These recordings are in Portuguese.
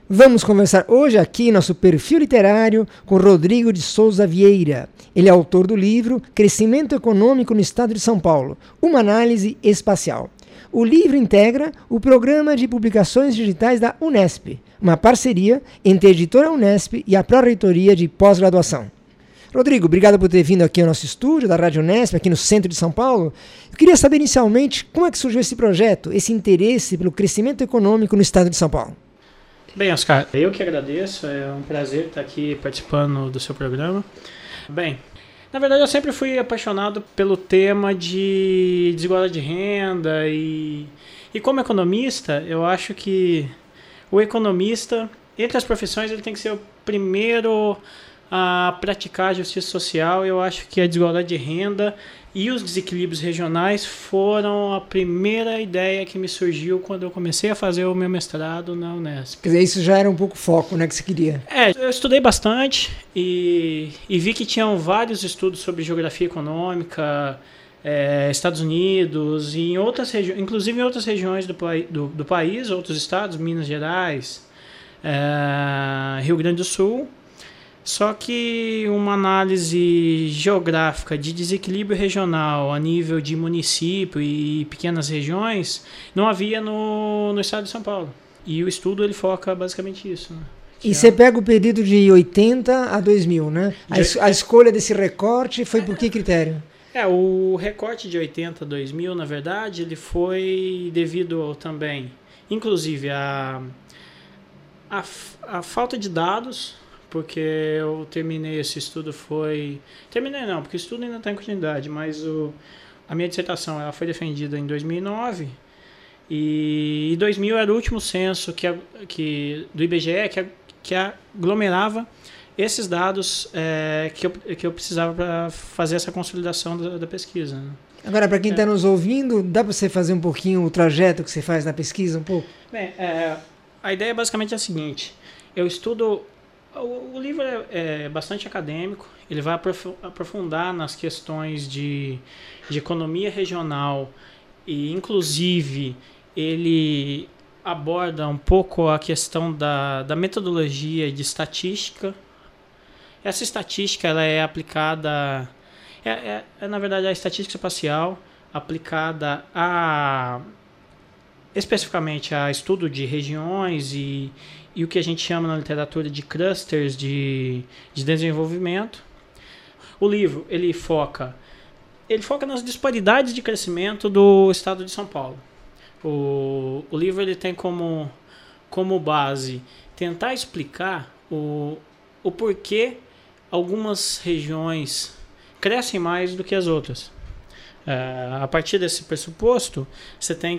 Vamos conversar hoje aqui em nosso perfil literário com Rodrigo de Souza Vieira. Ele é autor do livro Crescimento Econômico no Estado de São Paulo, uma análise espacial. O livro integra o Programa de Publicações Digitais da Unesp, uma parceria entre a editora Unesp e a Pró-Reitoria de Pós-Graduação. Rodrigo, obrigado por ter vindo aqui ao nosso estúdio da Rádio Unesp, aqui no centro de São Paulo. Eu queria saber inicialmente como é que surgiu esse projeto, esse interesse pelo crescimento econômico no Estado de São Paulo. Bem, Oscar, eu que agradeço, é um prazer estar aqui participando do seu programa. Bem, na verdade eu sempre fui apaixonado pelo tema de desigualdade de renda e como economista, eu acho que o economista, entre as profissões, ele tem que ser o primeiro a praticar a justiça social. Eu acho que a desigualdade de renda e os desequilíbrios regionais foram a primeira ideia que me surgiu quando eu comecei a fazer o meu mestrado na Unesp. Quer dizer, isso já era um pouco o foco, né, que você queria? Eu estudei bastante e vi que tinham vários estudos sobre geografia econômica, Estados Unidos e em outras regiões, inclusive em outras regiões do país, outros estados, Minas Gerais, Rio Grande do Sul. Só que uma análise geográfica de desequilíbrio regional a nível de município e pequenas regiões não havia no estado de São Paulo. E o estudo ele foca basicamente isso, né? E você pega o período de 80 a 2000, né? A escolha desse recorte foi por que critério? O recorte de 80 a 2000, na verdade, ele foi devido também, inclusive, a falta de dados. Porque eu terminei esse estudo Terminei não, porque o estudo ainda está em continuidade, mas a minha dissertação ela foi defendida em 2009 e 2000 era o último censo do IBGE que aglomerava esses dados que eu precisava para fazer essa consolidação da pesquisa, né? Agora, para quem está nos ouvindo, dá para você fazer um pouquinho o trajeto que você faz na pesquisa, um pouco? Bem, a ideia basicamente é a seguinte, eu estudo... O livro é bastante acadêmico, ele vai aprofundar nas questões de economia regional e, inclusive, ele aborda um pouco a questão da metodologia de estatística. Essa estatística ela é aplicada, na verdade, a estatística espacial aplicada especificamente a estudo de regiões e o que a gente chama na literatura de clusters de desenvolvimento. O livro ele foca nas disparidades de crescimento do estado de São Paulo. O livro ele tem como base tentar explicar o porquê algumas regiões crescem mais do que as outras. A partir desse pressuposto, você tem,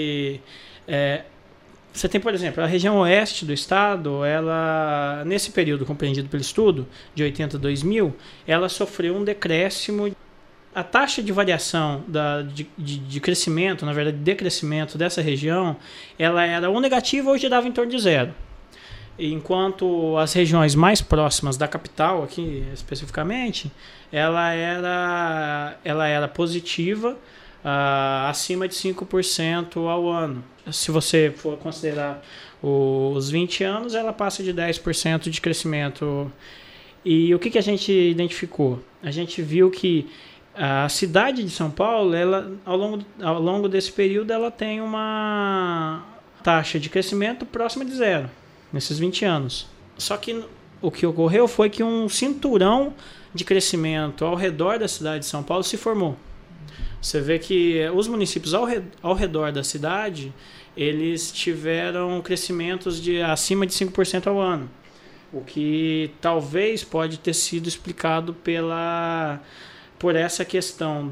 por exemplo, a região oeste do estado, ela, nesse período compreendido pelo estudo, de 80 a 2000, ela sofreu um decréscimo. A taxa de variação de crescimento, na verdade, decrescimento dessa região, ela era ou negativa ou girava em torno de zero. Enquanto as regiões mais próximas da capital, aqui especificamente, ela era positiva, acima de 5% ao ano. Se você for considerar os 20 anos, ela passa de 10% de crescimento. E o que a gente identificou? A gente viu que a cidade de São Paulo, ela, ao longo desse período, ela tem uma taxa de crescimento próxima de zero, nesses 20 anos. Só que o que ocorreu foi que um cinturão de crescimento ao redor da cidade de São Paulo se formou. Você vê que os municípios ao redor da cidade, eles tiveram crescimentos de acima de 5% ao ano. O que talvez pode ter sido explicado por essa questão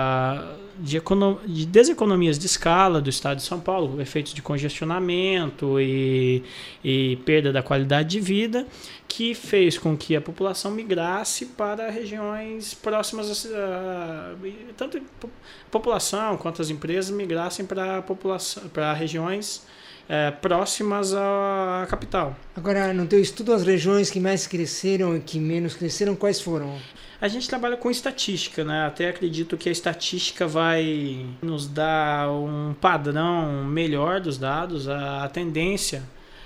de deseconomias de escala do estado de São Paulo, efeitos de congestionamento e perda da qualidade de vida, que fez com que a população migrasse para regiões próximas, tanto a população quanto as empresas migrassem para regiões próximas à capital. Agora, no teu estudo, as regiões que mais cresceram e que menos cresceram, quais foram? A gente trabalha com estatística, né? Até acredito que a estatística vai nos dar um padrão melhor dos dados. A tendência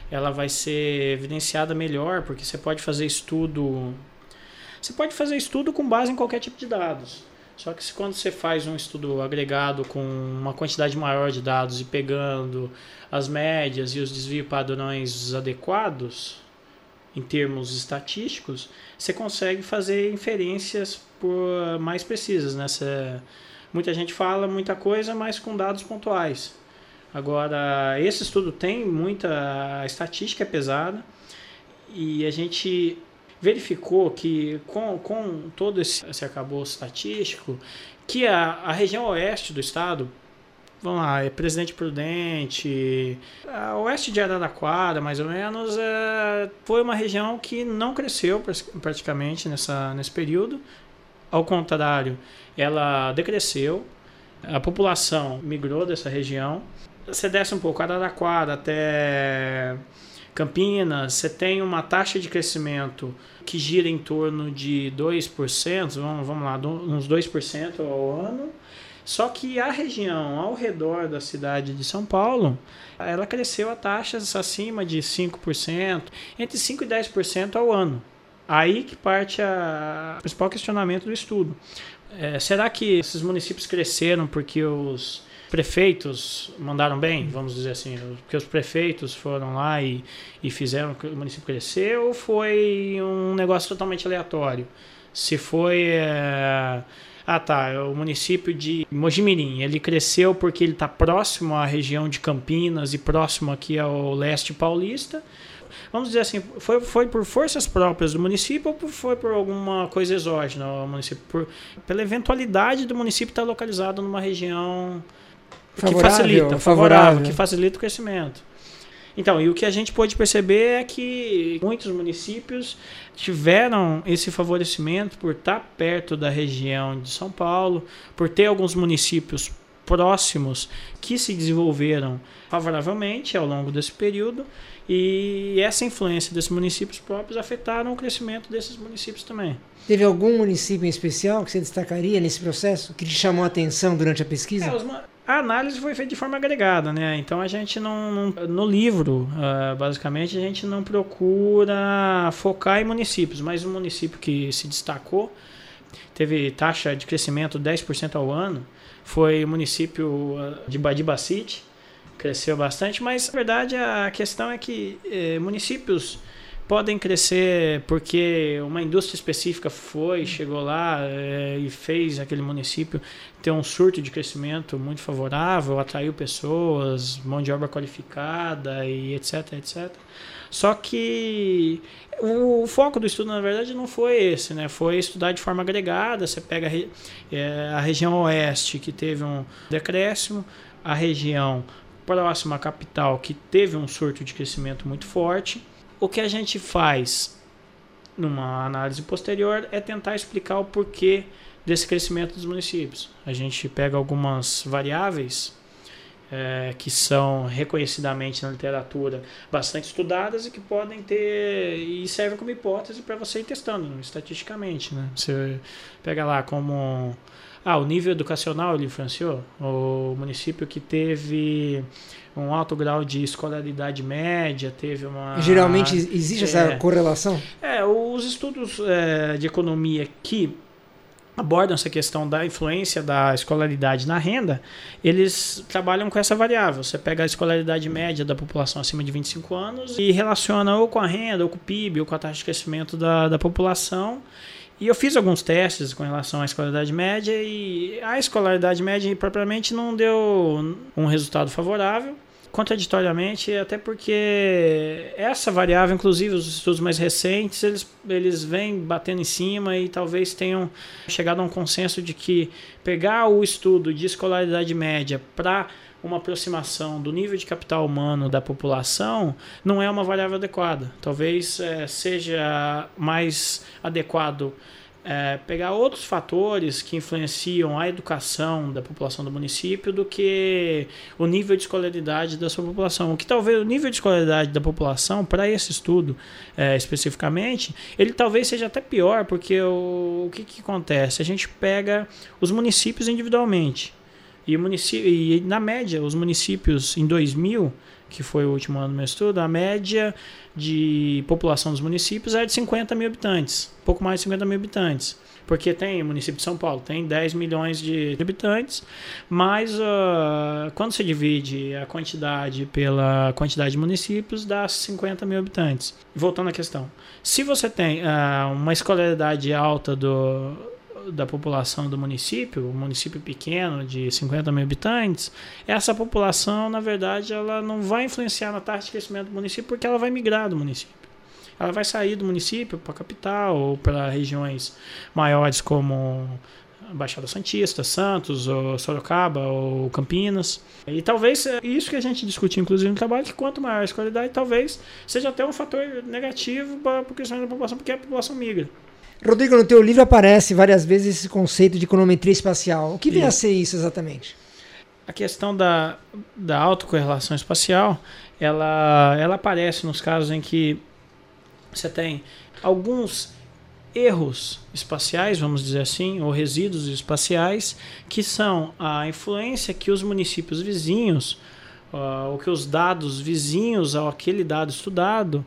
ela vai ser evidenciada melhor, porque você pode fazer estudo com base em qualquer tipo de dados. Só que quando você faz um estudo agregado com uma quantidade maior de dados e pegando as médias e os desvios padrões adequados, em termos estatísticos, você consegue fazer inferências mais precisas, né? Muita gente fala muita coisa, mas com dados pontuais. Agora, esse estudo tem a estatística é pesada, e a gente verificou que com todo esse arcabouço estatístico, que a região oeste do estado, vamos lá, é Presidente Prudente, a oeste de Araraquara, mais ou menos, foi uma região que não cresceu praticamente nesse período. Ao contrário, ela decresceu, a população migrou dessa região. Você desce um pouco, Araraquara até Campinas, você tem uma taxa de crescimento que gira em torno de 2%, vamos lá, uns 2% ao ano. Só que a região ao redor da cidade de São Paulo, ela cresceu a taxas acima de 5%, entre 5% e 10% ao ano. Aí que parte o principal questionamento do estudo. Será que esses municípios cresceram porque os prefeitos mandaram bem, vamos dizer assim, porque os prefeitos foram lá e fizeram o município crescer, ou foi um negócio totalmente aleatório? Se foi... o município de Mojimirim, ele cresceu porque ele está próximo à região de Campinas e próximo aqui ao leste paulista. Vamos dizer assim, foi por forças próprias do município ou foi por alguma coisa exógena ao município? Pela eventualidade do município estar localizado numa região favorável, que facilita o crescimento. Então, e o que a gente pôde perceber é que muitos municípios tiveram esse favorecimento por estar perto da região de São Paulo, por ter alguns municípios próximos que se desenvolveram favoravelmente ao longo desse período, e essa influência desses municípios próprios afetaram o crescimento desses municípios também. Teve algum município em especial que você destacaria nesse processo, que te chamou a atenção durante a pesquisa? A análise foi feita de forma agregada, né? Então a gente no livro, basicamente, a gente não procura focar em municípios, mas um município que se destacou, teve taxa de crescimento 10% ao ano, foi o município de Badibacite, cresceu bastante, mas na verdade a questão é que municípios podem crescer porque uma indústria específica chegou lá e fez aquele município ter um surto de crescimento muito favorável, atraiu pessoas, mão de obra qualificada e etc, etc. Só que o foco do estudo, na verdade, não foi esse, né? Foi estudar de forma agregada. Você pega a região oeste, que teve um decréscimo, a região próxima à capital, que teve um surto de crescimento muito forte. O que a gente faz numa análise posterior é tentar explicar o porquê desse crescimento dos municípios. A gente pega algumas variáveis que são reconhecidamente na literatura bastante estudadas e que podem ter e servem como hipótese para você ir testando estatisticamente, né? Você pega lá como o nível educacional ele influenciou, o município que teve um alto grau de escolaridade média, teve uma... Geralmente existe essa correlação? Os estudos de economia que abordam essa questão da influência da escolaridade na renda, eles trabalham com essa variável. Você pega a escolaridade média da população acima de 25 anos e relaciona ou com a renda, ou com o PIB, ou com a taxa de crescimento da população. E eu fiz alguns testes com relação à escolaridade média e a escolaridade média propriamente não deu um resultado favorável, contraditoriamente, até porque essa variável, inclusive os estudos mais recentes, eles vêm batendo em cima e talvez tenham chegado a um consenso de que pegar o estudo de escolaridade média para uma aproximação do nível de capital humano da população não é uma variável adequada. Talvez seja mais adequado pegar outros fatores que influenciam a educação da população do município do que o nível de escolaridade da sua população. O que talvez o nível de escolaridade da população, para esse estudo especificamente, ele talvez seja até pior, porque o que acontece? A gente pega os municípios individualmente. E na média, os municípios em 2000 que foi o último ano do meu estudo, a média de população dos municípios é de 50 mil habitantes, pouco mais de 50 mil habitantes. Porque tem o município de São Paulo, tem 10 milhões de habitantes, mas quando se divide a quantidade pela quantidade de municípios, dá 50 mil habitantes. Voltando à questão, se você tem uma escolaridade alta da população do município, um município pequeno de 50 mil habitantes, essa população, na verdade, ela não vai influenciar na taxa de crescimento do município porque ela vai migrar do município. Ela vai sair do município para a capital ou para regiões maiores como Baixada Santista, Santos, ou Sorocaba, ou Campinas. E talvez isso que a gente discute, inclusive, no trabalho, que quanto maior a escolaridade, talvez seja até um fator negativo para o crescimento da população, porque a população migra. Rodrigo, no teu livro aparece várias vezes esse conceito de econometria espacial. O que vem a ser isso exatamente? A questão da autocorrelação espacial, ela aparece nos casos em que você tem alguns erros espaciais, vamos dizer assim, ou resíduos espaciais, que são a influência que os municípios vizinhos, ou que os dados vizinhos àquele dado estudado,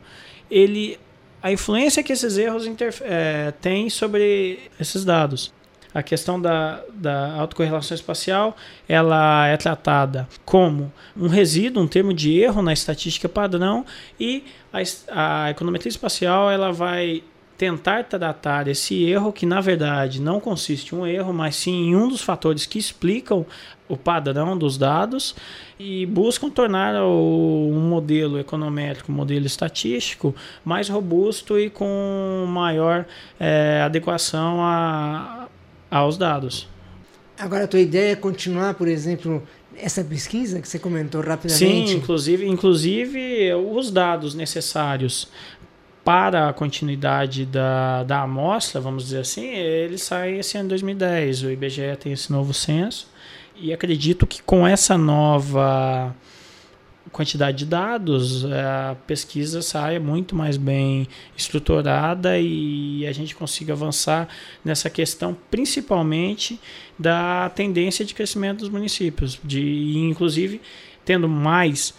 a influência que esses erros têm sobre esses dados. A questão da autocorrelação espacial, ela é tratada como um resíduo, um termo de erro na estatística padrão, e a econometria espacial ela vai tentar tratar esse erro, que na verdade não consiste em um erro, mas sim em um dos fatores que explicam o padrão dos dados, e buscam tornar um modelo econométrico, um modelo estatístico mais robusto e com maior adequação aos dados. Agora, a tua ideia é continuar, por exemplo, essa pesquisa que você comentou rapidamente? Sim, inclusive os dados necessários para a continuidade da amostra, vamos dizer assim, eles saem esse ano de 2010. O IBGE tem esse novo censo e acredito que com essa nova quantidade de dados, a pesquisa saia muito mais bem estruturada e a gente consiga avançar nessa questão, principalmente da tendência de crescimento dos municípios, inclusive tendo mais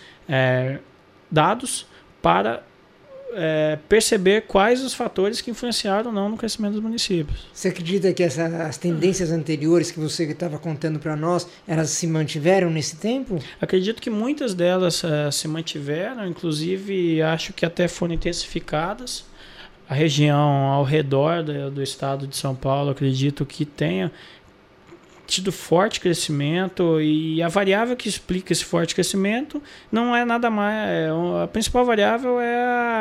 dados para perceber quais os fatores que influenciaram ou não no crescimento dos municípios. Você acredita que as tendências anteriores que você estava contando para nós, elas se mantiveram nesse tempo? Acredito que muitas delas se mantiveram, inclusive acho que até foram intensificadas. A região ao redor do estado de São Paulo, acredito que tenha tido forte crescimento, e a variável que explica esse forte crescimento não é nada mais. A principal variável é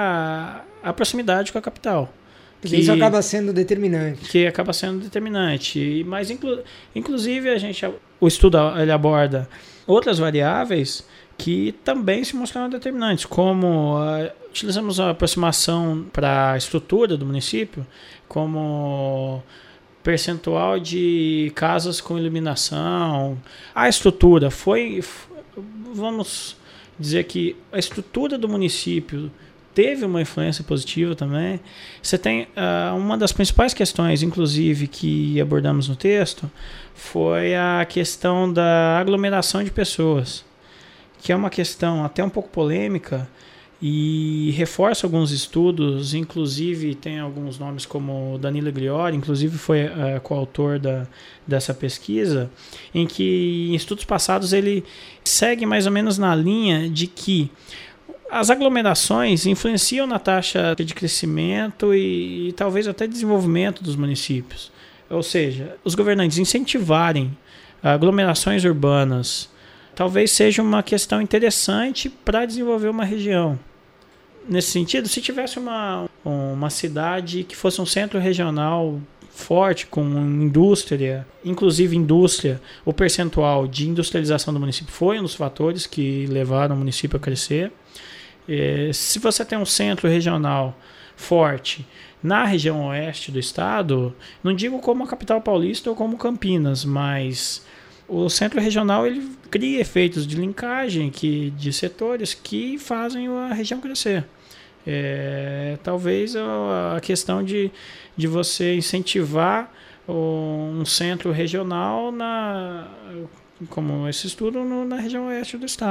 a proximidade com a capital. Isso acaba sendo determinante. Que acaba sendo determinante. Mas, inclusive, o estudo ele aborda outras variáveis que também se mostraram determinantes, como utilizamos a aproximação para a estrutura do município, como percentual de casas com iluminação. A estrutura vamos dizer que a estrutura do município teve uma influência positiva também. Você tem uma das principais questões, inclusive, que abordamos no texto, foi a questão da aglomeração de pessoas, que é uma questão até um pouco polêmica, e reforça alguns estudos, inclusive tem alguns nomes como Danilo Gliori, inclusive foi coautor dessa pesquisa, em que em estudos passados ele segue mais ou menos na linha de que as aglomerações influenciam na taxa de crescimento e talvez até desenvolvimento dos municípios. Ou seja, os governantes incentivarem aglomerações urbanas talvez seja uma questão interessante para desenvolver uma região. Nesse sentido, se tivesse uma cidade que fosse um centro regional forte, com indústria, inclusive indústria, o percentual de industrialização do município foi um dos fatores que levaram o município a crescer. Se você tem um centro regional forte na região oeste do estado, não digo como a capital paulista ou como Campinas, mas o centro regional ele cria efeitos de linkagem de setores que fazem a região crescer. Talvez a questão de você incentivar um centro regional como esse estudo na região oeste do estado.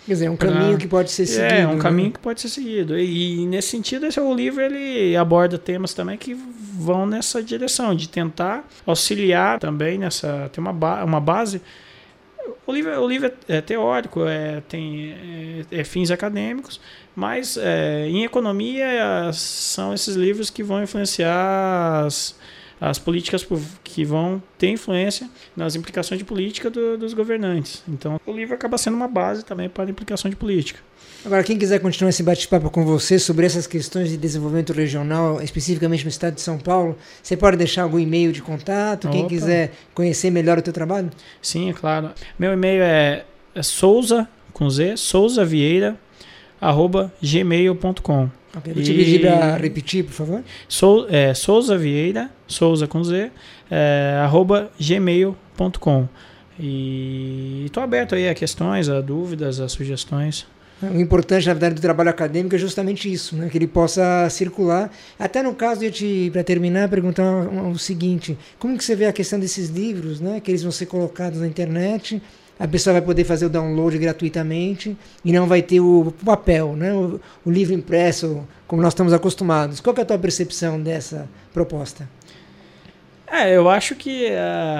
Quer dizer, é um caminho que pode ser seguido. É, um caminho que pode ser seguido. E nesse sentido, o livro ele aborda temas também que vão nessa direção, de tentar auxiliar também nessa... Tem uma base... O livro é teórico, tem fins acadêmicos, mas em economia são esses livros que vão influenciar as políticas, que vão ter influência nas implicações de política dos governantes. Então, o livro acaba sendo uma base também para a implicação de política. Agora, quem quiser continuar esse bate-papo com você sobre essas questões de desenvolvimento regional, especificamente no estado de São Paulo, você pode deixar algum e-mail de contato? Quem quiser conhecer melhor o teu trabalho? Sim, é claro. Meu e-mail é Souza, com Z, souzavieira@gmail.com. Okay, vou te pedir para repetir, por favor. Souza Vieira, Souza com Z, @gmail.com. E estou aberto aí a questões, a dúvidas, a sugestões. O importante, na verdade, do trabalho acadêmico é justamente isso, né? Que ele possa circular. Até no caso de, para terminar, perguntar o seguinte: como que você vê a questão desses livros, né? Que eles vão ser colocados na internet, a pessoa vai poder fazer o download gratuitamente e não vai ter o papel, né? O livro impresso, como nós estamos acostumados. Qual que é a tua percepção dessa proposta? Eu acho que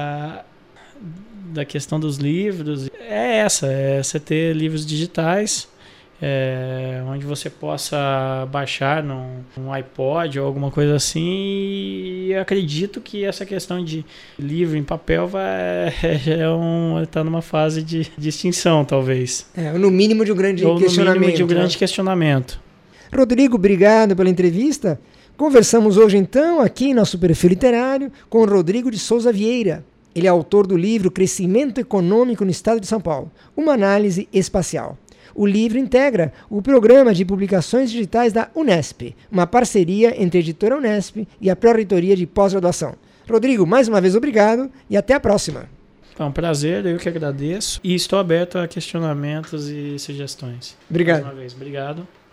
da questão dos livros é você ter livros digitais, onde você possa baixar num iPod ou alguma coisa assim, e eu acredito que essa questão de livro em papel está numa fase de extinção, talvez. No mínimo de um grande questionamento. No mínimo de um grande questionamento. Rodrigo, obrigado pela entrevista. Conversamos hoje então, aqui em nosso perfil literário, com o Rodrigo de Souza Vieira. Ele é autor do livro Crescimento Econômico no Estado de São Paulo, uma análise espacial. O livro integra o Programa de Publicações Digitais da Unesp, uma parceria entre a editora Unesp e a Pró-Reitoria de Pós-Graduação. Rodrigo, mais uma vez obrigado e até a próxima. É um prazer, eu que agradeço e estou aberto a questionamentos e sugestões. Obrigado. Mais uma vez, obrigado.